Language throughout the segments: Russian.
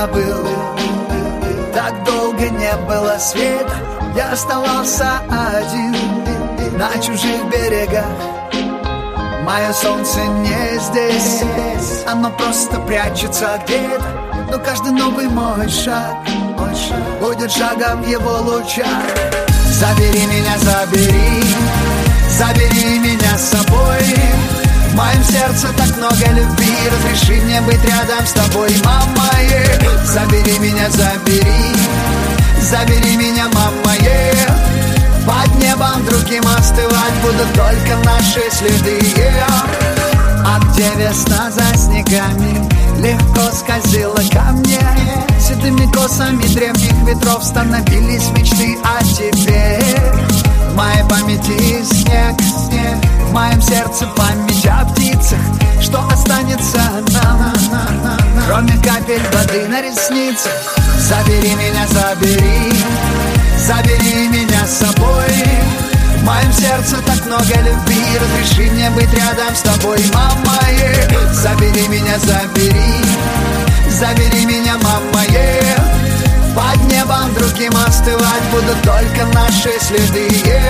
забыл. Так долго не было света, я оставался один на чужих берегах. Мое солнце не здесь, оно просто прячется где-то. Но каждый новый мой шаг будет шагом в его лучах. Забери меня, забери, забери меня с собой. В моем сердце так много любви, разреши мне быть рядом с тобой, мама. Забери меня, забери, забери меня, мама. Под небом другим остывать будут только наши следы. А где весна за снегами легко скользила ко мне, седыми косами древних ветров становились мечты о тебе. В моей памяти снег, в моем сердце память о птицах. Что останется нам, кроме капель воды на ресницах? Забери меня, забери, забери меня с собой. В моем сердце так много любви, разреши мне быть рядом с тобой, мама. Забери меня, забери, забери меня, мама. Под небом другим остывать будут только наши следы.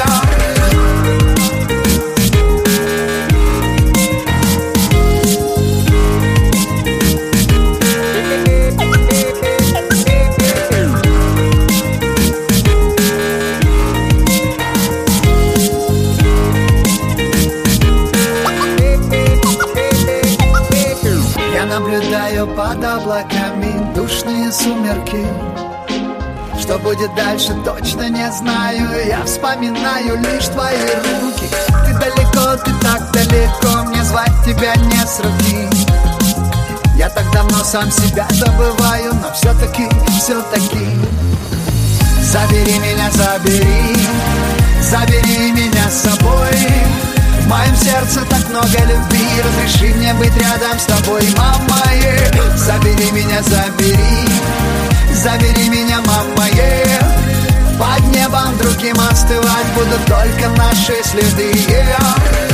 Наблюдаю под облаками душные сумерки. Что будет дальше, точно не знаю. Я вспоминаю лишь твои руки. Ты далеко, ты так далеко, мне звать тебя не сравнить. Я так давно сам себя забываю, но все-таки забери меня, забери, забери меня с собой. В моем сердце так много любви, разреши мне быть рядом с тобой, мама. Забери меня, забери, забери меня, мама. Под небом другим остывать будут только наши следы.